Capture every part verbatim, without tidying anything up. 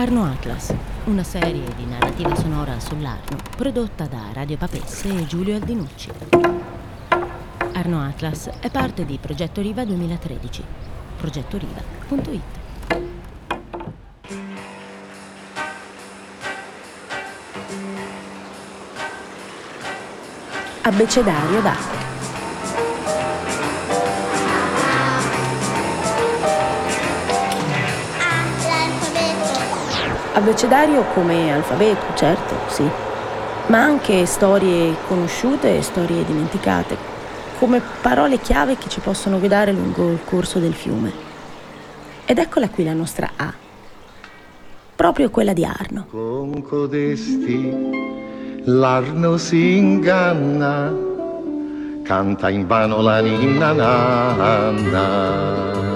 Arno Atlas, una serie di narrativa sonora sull'Arno prodotta da Radio Papesse e Giulio Aldinucci. Arno Atlas è parte di Progetto Riva duemilatredici. progetto riva punto it. Abbecedario d'acqua. Abbecedario come alfabeto, certo, sì, ma anche storie conosciute e storie dimenticate, come parole chiave che ci possono guidare lungo il corso del fiume. Ed eccola qui la nostra A, proprio quella di Arno. Con codesti l'Arno si inganna, canta invano la ninna nanna.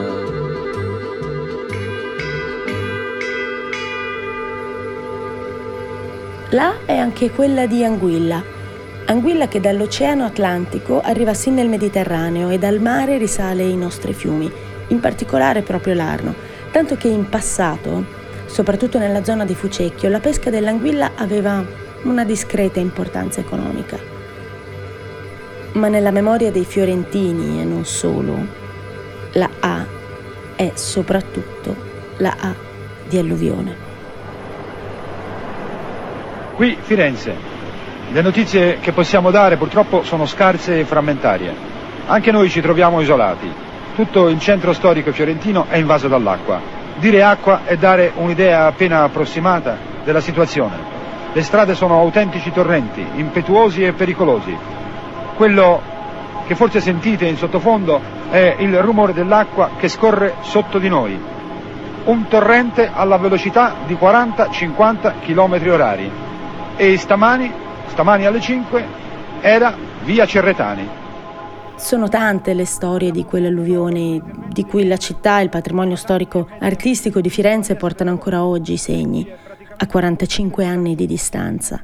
La è anche quella di Anguilla. Anguilla che dall'Oceano Atlantico arriva sin nel Mediterraneo e dal mare risale ai nostri fiumi, in particolare proprio l'Arno, tanto che in passato, soprattutto nella zona di Fucecchio, la pesca dell'anguilla aveva una discreta importanza economica. Ma nella memoria dei fiorentini, e non solo, la A è soprattutto la A di alluvione. Qui Firenze. Le notizie che possiamo dare purtroppo sono scarse e frammentarie. Anche noi ci troviamo isolati. Tutto il centro storico fiorentino è invaso dall'acqua. Dire acqua è dare un'idea appena approssimata della situazione. Le strade sono autentici torrenti, impetuosi e pericolosi. Quello che forse sentite in sottofondo è il rumore dell'acqua che scorre sotto di noi. Un torrente alla velocità di quaranta cinquanta chilometri orari. E stamani, stamani alle cinque, era via Cerretani. Sono tante le storie di quelle alluvioni, di cui la città e il patrimonio storico-artistico di Firenze portano ancora oggi i segni, a quarantacinque anni di distanza.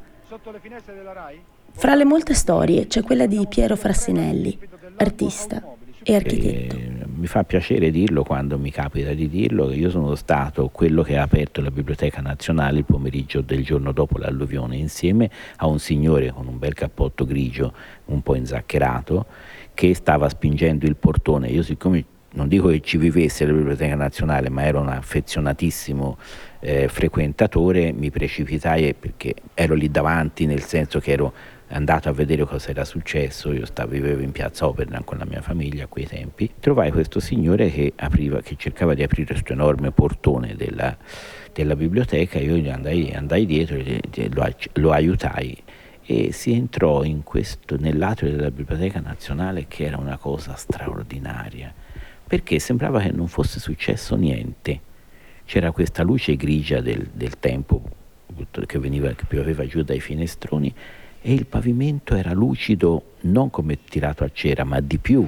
Fra le molte storie c'è quella di Piero Frassinelli, artista e architetto. E mi fa piacere dirlo quando mi capita di dirlo, che io sono stato quello che ha aperto la Biblioteca Nazionale il pomeriggio del giorno dopo l'alluvione, insieme a un signore con un bel cappotto grigio un po' inzaccherato che stava spingendo il portone. Io, siccome non dico che ci vivesse la Biblioteca Nazionale, ma ero un affezionatissimo eh, frequentatore, mi precipitai perché ero lì davanti, nel senso che ero andato a vedere cosa era successo. Io stavo, vivevo in piazza Operdan con la mia famiglia a quei tempi. Trovai questo signore che apriva, che cercava di aprire questo enorme portone della, della biblioteca. Io gli andai, andai dietro e lo, lo aiutai e si entrò in questo, nell'atrio della Biblioteca Nazionale, che era una cosa straordinaria, perché sembrava che non fosse successo niente. C'era questa luce grigia del, del tempo che veniva, che pioveva giù dai finestroni, e il pavimento era lucido, non come tirato a cera, ma di più.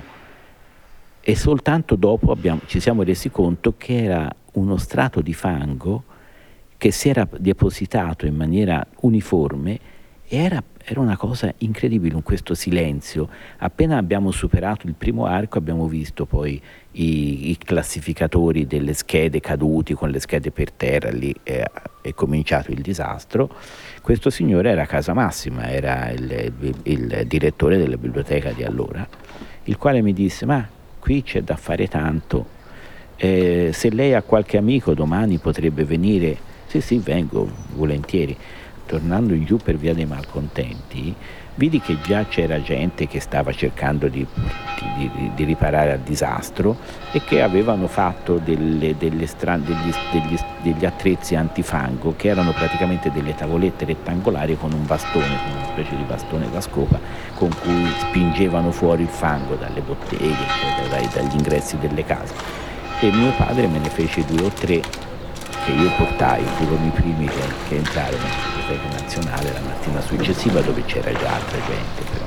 E soltanto dopo abbiamo, ci siamo resi conto che era uno strato di fango che si era depositato in maniera uniforme, e era, era una cosa incredibile, in questo silenzio. Appena abbiamo superato il primo arco abbiamo visto poi i, i classificatori delle schede caduti con le schede per terra, lì è, è cominciato il disastro. Questo signore era Casa Massima, era il, il, il direttore della biblioteca di allora, il quale mi disse: ma qui c'è da fare tanto, eh, se lei ha qualche amico domani potrebbe venire. Sì sì, vengo volentieri. Tornando in giù per via dei Malcontenti, vidi che già c'era gente che stava cercando di, di, di riparare al disastro e che avevano fatto delle, delle stra- degli, degli, degli attrezzi antifango, che erano praticamente delle tavolette rettangolari con un bastone, con una specie di bastone da scopa, con cui spingevano fuori il fango dalle botteghe, cioè dai, dagli ingressi delle case. E mio padre me ne fece due o tre che io portai, furono i primi che, che entrarono nella Biblioteca Nazionale la mattina successiva, dove c'era già altra gente però.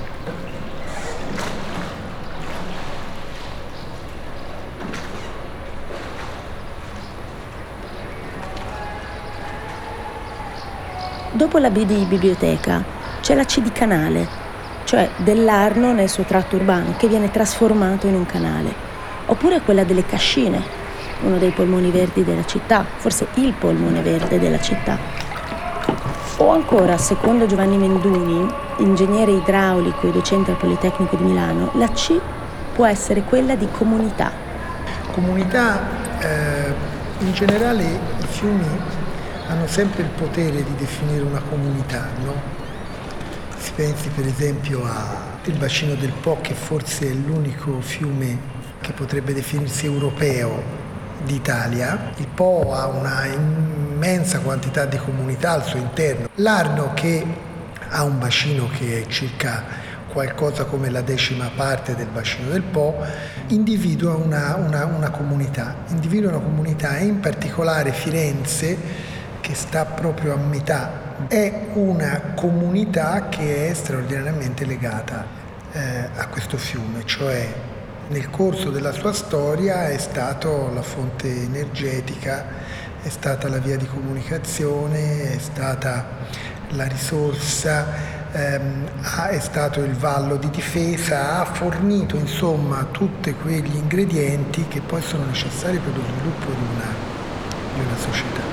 Dopo la B di biblioteca c'è la C di canale, cioè dell'Arno nel suo tratto urbano che viene trasformato in un canale, oppure quella delle cascine, uno dei polmoni verdi della città, forse il polmone verde della città. O ancora, secondo Giovanni Menduni, ingegnere idraulico e docente al Politecnico di Milano, la C può essere quella di comunità. Comunità, eh, in generale i fiumi hanno sempre il potere di definire una comunità, no? Si pensi per esempio al bacino del Po, che forse è l'unico fiume che potrebbe definirsi europeo d'Italia. Il Po ha una immensa quantità di comunità al suo interno. L'Arno, che ha un bacino che è circa qualcosa come la decima parte del bacino del Po, individua una, una, una comunità, individua una comunità e in particolare Firenze, che sta proprio a metà, è una comunità che è straordinariamente legata eh, a questo fiume, cioè nel corso della sua storia è stato la fonte energetica, è stata la via di comunicazione, è stata la risorsa, ehm, è stato il vallo di difesa, ha fornito insomma tutti quegli ingredienti che poi sono necessari per lo sviluppo di una, di una società.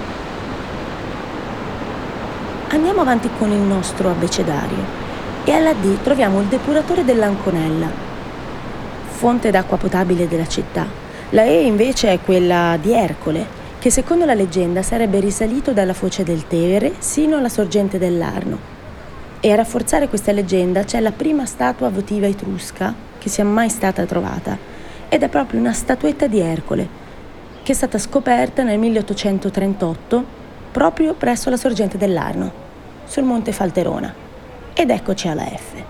Andiamo avanti con il nostro abbecedario e alla D troviamo il depuratore dell'Anconella, fonte d'acqua potabile della città. La E invece è quella di Ercole, che secondo la leggenda sarebbe risalito dalla foce del Tevere sino alla sorgente dell'Arno. E a rafforzare questa leggenda c'è la prima statua votiva etrusca che sia mai stata trovata, ed è proprio una statuetta di Ercole, che è stata scoperta nel milleottocentotrentotto proprio presso la sorgente dell'Arno, sul monte Falterona. Ed eccoci alla F.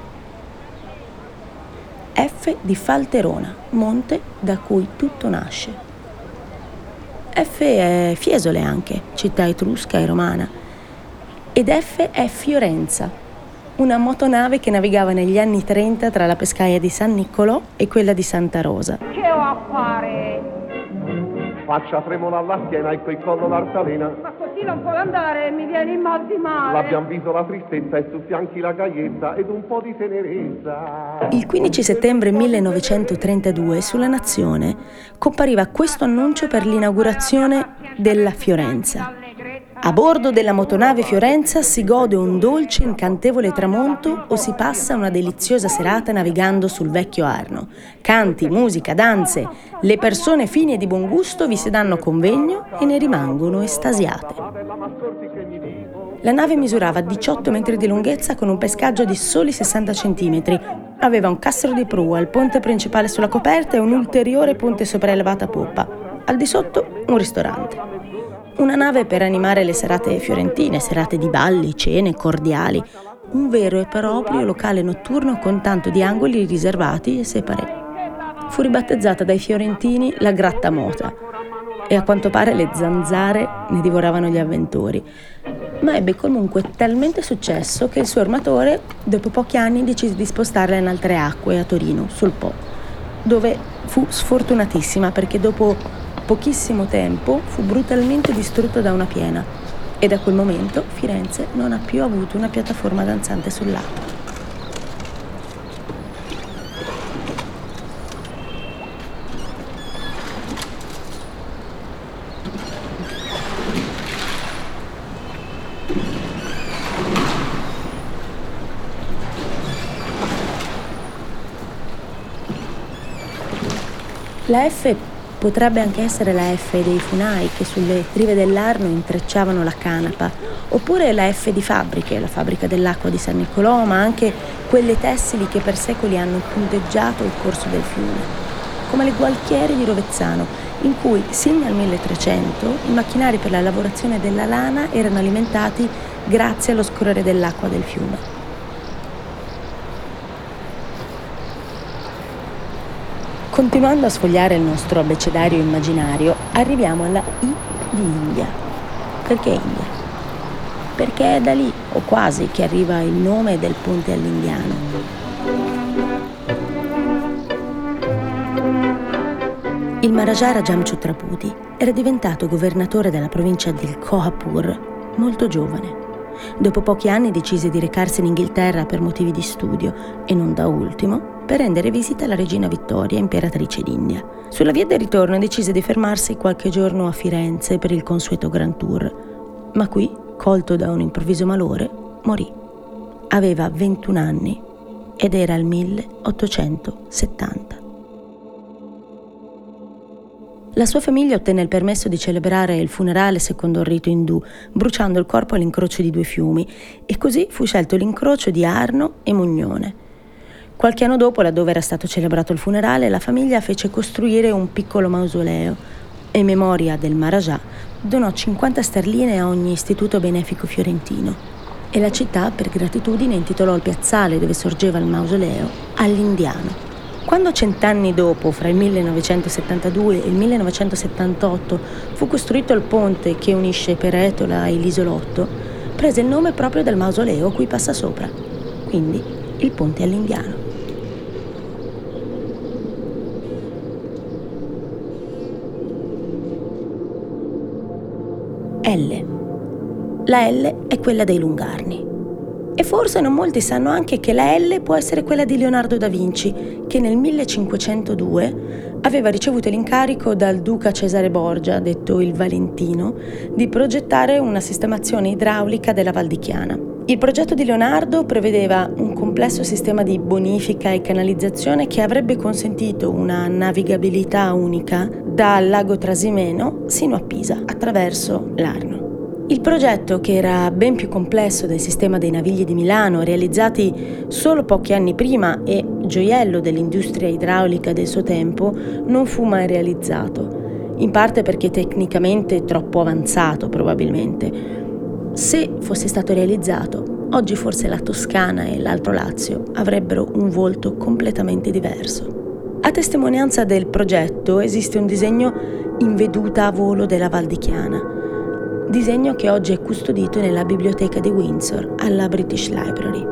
F di Falterona, monte da cui tutto nasce. F è Fiesole anche, città etrusca e romana. Ed F è Fiorenza, una motonave che navigava negli anni trenta tra la pescaia di San Niccolò e quella di Santa Rosa. Che ho a fare? Faccia tremola alla schiena e quel collo d'altalena. Ma così non può andare, mi viene il mal di male. L'abbiamo visto la tristezza e su fianchi la gaiezza ed un po' di tenerezza. Il quindici settembre millenovecentotrentadue sulla Nazione compariva questo annuncio per l'inaugurazione della Fiorenza. A bordo della motonave Fiorenza si gode un dolce, incantevole tramonto o si passa una deliziosa serata navigando sul vecchio Arno. Canti, musica, danze, le persone fini e di buon gusto vi si danno convegno e ne rimangono estasiate. La nave misurava diciotto metri di lunghezza con un pescaggio di soli sessanta centimetri. Aveva un castro di prua, il ponte principale sulla coperta e un ulteriore ponte sopraelevato a poppa. Al di sotto un ristorante. Una nave per animare le serate fiorentine, serate di balli, cene, cordiali. Un vero e proprio locale notturno con tanto di angoli riservati e separé. Fu ribattezzata dai fiorentini la Grattamota e a quanto pare le zanzare ne divoravano gli avventori. Ma ebbe comunque talmente successo che il suo armatore, dopo pochi anni, decise di spostarla in altre acque a Torino, sul Po, dove fu sfortunatissima perché dopo pochissimo tempo fu brutalmente distrutta da una piena e da quel momento Firenze non ha più avuto una piattaforma danzante sull'acqua. La F potrebbe anche essere la F dei Funai che sulle rive dell'Arno intrecciavano la canapa, oppure la F di fabbriche, la fabbrica dell'acqua di San Niccolò, ma anche quelle tessili che per secoli hanno punteggiato il corso del fiume, come le gualchiere di Rovezzano, in cui sin nel milletrecento i macchinari per la lavorazione della lana erano alimentati grazie allo scorrere dell'acqua del fiume. Continuando a sfogliare il nostro abbecedario immaginario, arriviamo alla I di India. Perché India? Perché è da lì, o quasi, che arriva il nome del ponte all'indiano. Il Maharaja Jamshedpur era diventato governatore della provincia del Kolhapur molto giovane. Dopo pochi anni decise di recarsi in Inghilterra per motivi di studio e non da ultimo per rendere visita alla regina Vittoria, imperatrice d'India. Sulla via del ritorno decise di fermarsi qualche giorno a Firenze per il consueto Grand Tour, ma qui, colto da un improvviso malore, morì. Aveva ventuno anni ed era il milleottocentosettanta. La sua famiglia ottenne il permesso di celebrare il funerale secondo il rito indù, bruciando il corpo all'incrocio di due fiumi, e così fu scelto l'incrocio di Arno e Mugnone. Qualche anno dopo, laddove era stato celebrato il funerale, la famiglia fece costruire un piccolo mausoleo e in memoria del Maharaja donò cinquanta sterline a ogni istituto benefico fiorentino. E la città, per gratitudine, intitolò il piazzale dove sorgeva il mausoleo all'Indiano. Quando cent'anni dopo, fra il millenovecentosettantadue e il millenovecentosettantotto, fu costruito il ponte che unisce Peretola e l'isolotto, prese il nome proprio del mausoleo a cui passa sopra, quindi il ponte all'Indiano. L. La L è quella dei Lungarni. E forse non molti sanno anche che la L può essere quella di Leonardo da Vinci, che nel millecinquecentodue aveva ricevuto l'incarico dal duca Cesare Borgia, detto il Valentino, di progettare una sistemazione idraulica della Val di Chiana. Il progetto di Leonardo prevedeva un complesso sistema di bonifica e canalizzazione che avrebbe consentito una navigabilità unica dal lago Trasimeno sino a Pisa, attraverso l'Arno. Il progetto, che era ben più complesso del sistema dei Navigli di Milano, realizzati solo pochi anni prima e gioiello dell'industria idraulica del suo tempo, non fu mai realizzato, in parte perché tecnicamente troppo avanzato probabilmente. Se fosse stato realizzato, oggi forse la Toscana e l'Alto Lazio avrebbero un volto completamente diverso. A testimonianza del progetto esiste un disegno in veduta a volo della Val di Chiana, disegno che oggi è custodito nella biblioteca di Windsor, alla British Library.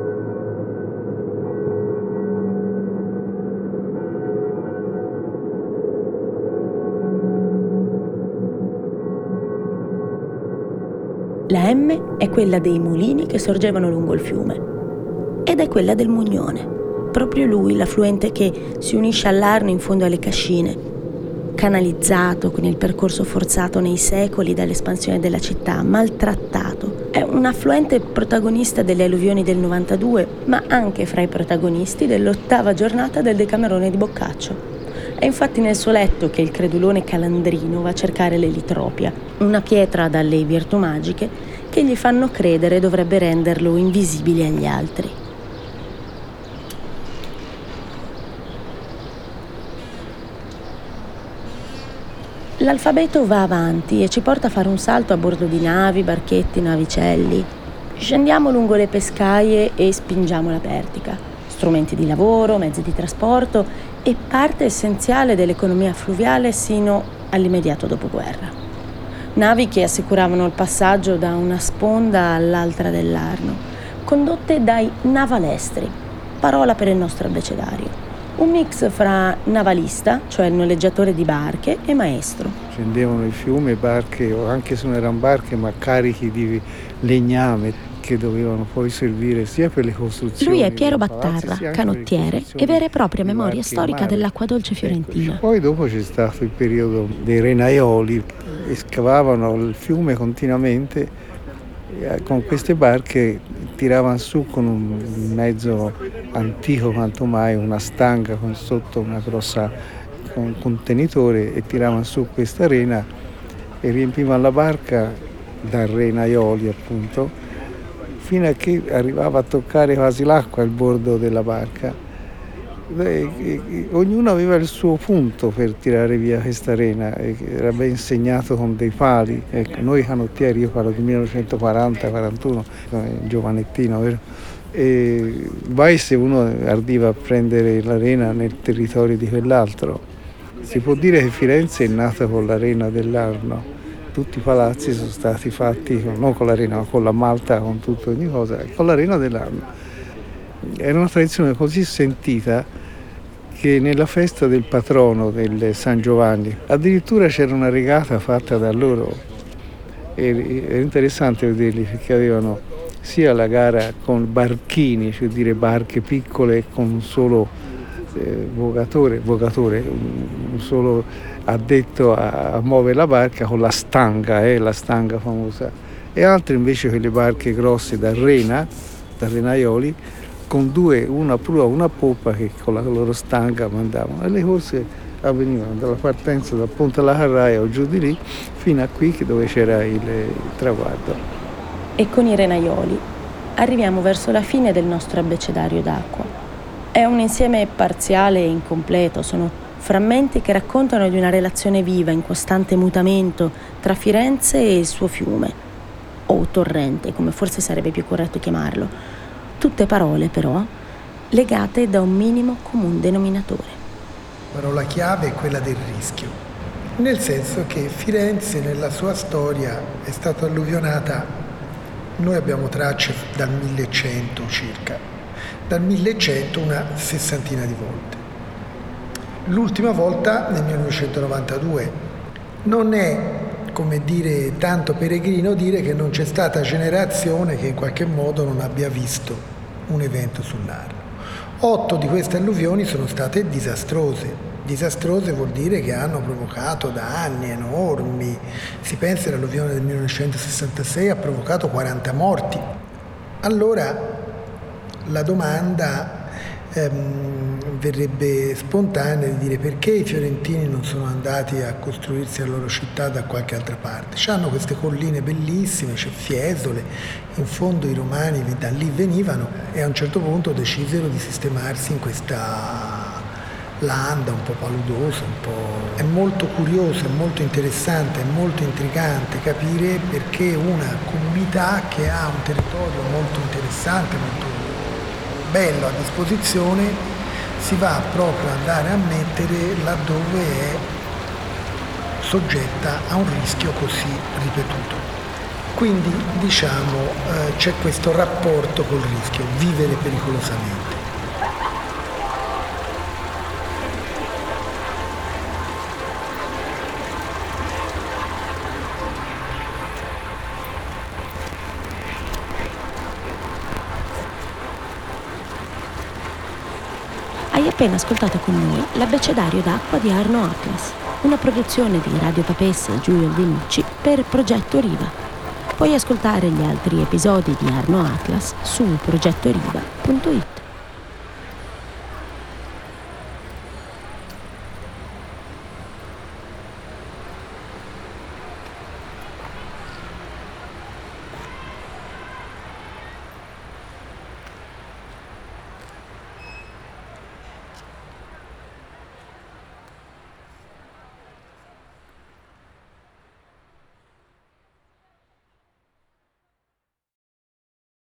La M è quella dei mulini che sorgevano lungo il fiume ed è quella del Mugnone, proprio lui l'affluente che si unisce all'Arno in fondo alle Cascine, canalizzato con il percorso forzato nei secoli dall'espansione della città, maltrattato. È un affluente protagonista delle alluvioni del novantadue, ma anche fra i protagonisti dell'ottava giornata del Decamerone di Boccaccio. È infatti nel suo letto che il credulone Calandrino va a cercare l'elitropia, una pietra dalle virtù magiche che gli fanno credere dovrebbe renderlo invisibile agli altri. L'alfabeto va avanti e ci porta a fare un salto a bordo di navi, barchetti, navicelli. Scendiamo lungo le pescaie e spingiamo la pertica. Strumenti di lavoro, mezzi di trasporto e parte essenziale dell'economia fluviale sino all'immediato dopoguerra. Navi che assicuravano il passaggio da una sponda all'altra dell'Arno, condotte dai navalestri, parola per il nostro abbecedario. Un mix fra navalista, cioè il noleggiatore di barche, e maestro. Scendevano il fiume, barche, o anche se non erano barche, ma carichi di legname che dovevano poi servire sia per le costruzioni. Lui è Piero Battarra, canottiere e vera e propria memoria storica dell'acqua dolce fiorentina. Ecco, poi dopo c'è stato il periodo dei renaioli, scavavano il fiume continuamente con queste barche, tiravano su con un mezzo antico quanto mai, una stanga con sotto una grossa un contenitore, e tiravano su questa rena e riempivano la barca da renaioli appunto, fino a che arrivava a toccare quasi l'acqua il bordo della barca. E, e, ognuno aveva il suo punto per tirare via questa rena, e era ben segnato con dei pali. Ecco, noi canottieri, io parlo del millenovecentoquaranta quarantuno, giovanettino, vero? E vai se uno ardiva a prendere la rena nel territorio di quell'altro. Si può dire che Firenze è nata con la rena dell'Arno. Tutti i palazzi sono stati fatti non con la rena, ma con la malta, con tutto, ogni cosa, con la rena dell'Arno. Era una tradizione così sentita che nella festa del patrono del San Giovanni addirittura c'era una regata fatta da loro, era interessante vederli perché avevano sia la gara con barchini, cioè dire barche piccole con un solo eh, vogatore, vogatore, un solo addetto a, a muovere la barca con la stanga, eh, la stanga famosa, e altri invece quelle barche grosse da rena, da renaioli, con due, una prua, una poppa che con la loro stanga mandavano. E le corse avvenivano dalla partenza dal Ponte alla Carraia o giù di lì fino a qui dove c'era il, il traguardo. E con i renaioli arriviamo verso la fine del nostro abbecedario d'acqua. È un insieme parziale e incompleto, sono frammenti che raccontano di una relazione viva in costante mutamento tra Firenze e il suo fiume, o torrente, come forse sarebbe più corretto chiamarlo. Tutte parole, però, legate da un minimo comune denominatore. La parola chiave è quella del rischio, nel senso che Firenze nella sua storia è stata alluvionata, noi abbiamo tracce dal millecento circa, dal millecento una sessantina di volte. L'ultima volta nel millenovecentonovantadue. Non è, come dire, tanto peregrino dire che non c'è stata generazione che in qualche modo non abbia visto un evento sull'Arno. Otto di queste alluvioni sono state disastrose. Disastrose vuol dire che hanno provocato danni enormi. Si pensa che l'alluvione del millenovecentosessantasei ha provocato quaranta morti. Allora la domanda ehm, verrebbe spontanea di dire perché i fiorentini non sono andati a costruirsi la loro città da qualche altra parte. C'hanno queste colline bellissime, c'è Fiesole, in fondo i romani da lì venivano e a un certo punto decisero di sistemarsi in questa landa un po' paludosa, un po'... È molto curioso, è molto interessante, è molto intrigante capire perché una comunità che ha un territorio molto interessante, molto bello a disposizione, si va proprio ad andare a mettere laddove è soggetta a un rischio così ripetuto. Quindi diciamo eh, c'è questo rapporto col rischio, vivere pericolosamente. Hai appena ascoltato con noi l'Abbecedario d'acqua di Arno Atlas, una produzione di Radio Papessa e Giulio Denucci per Progetto Riva. Puoi ascoltare gli altri episodi di Arno Atlas su progetto riva punto it.